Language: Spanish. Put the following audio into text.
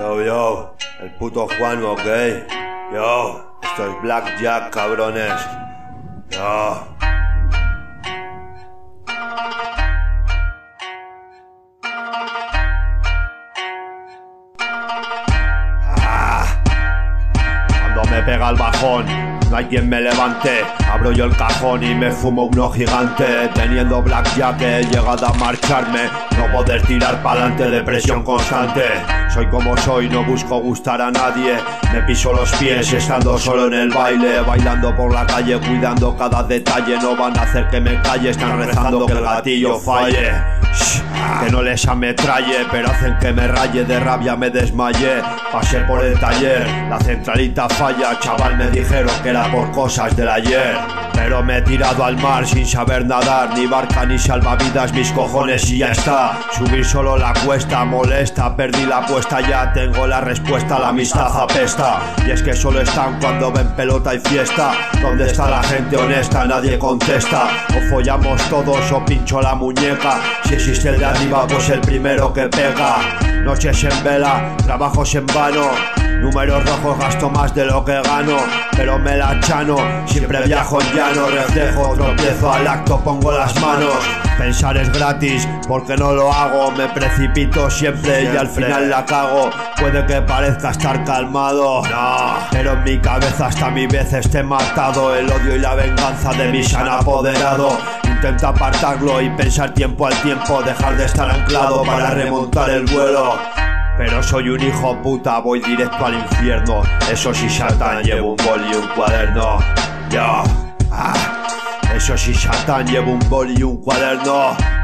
Yo, el puto Juan, ok. Yo, esto es Blackjack, cabrones. Yo. Cuando me pega el bajón, no hay quien me levante. Abro yo el cajón y me fumo uno gigante. Teniendo Blackjack he llegado a marcharme. No poder tirar pa'lante, depresión constante. Soy como soy, no busco gustar a nadie. Me piso los pies estando solo en el baile. Bailando por la calle, cuidando cada detalle. No van a hacer que me calle, están rezando que el gatillo falle. Shh, que no les ametralle, pero hacen que me raye. De rabia me desmayé, pasé por el taller. La centralita falla, chaval, me dijeron que era por cosas del ayer. Pero me he tirado al mar sin saber nadar. Ni barca ni salvavidas, mis cojones y ya está. Subir solo la cuesta molesta, perdí la apuesta, ya tengo la respuesta. La amistad apesta, y es que solo están cuando ven pelota y fiesta. ¿Dónde está la gente honesta? Nadie contesta. O follamos todos o pincho la muñeca. Si existe el de arriba, pues el primero que pega. Noches en vela, trabajos en vano. Números rojos, gasto más de lo que gano, pero me la chano. Siempre viajo en llano, reflejo, tropiezo al acto, pongo las manos. Pensar es gratis, porque no lo hago. Me precipito siempre y al final la cago. Puede que parezca estar calmado, no, pero en mi cabeza hasta mi vez esté matado. El odio y la venganza de mí se han apoderado. Intento apartarlo y pensar tiempo al tiempo. Dejar de estar anclado para remontar el vuelo. Pero soy un hijo puta, voy directo al infierno. Eso sí, Satán, llevo un boli y un cuaderno. Yo, eso sí, Satán, llevo un boli y un cuaderno.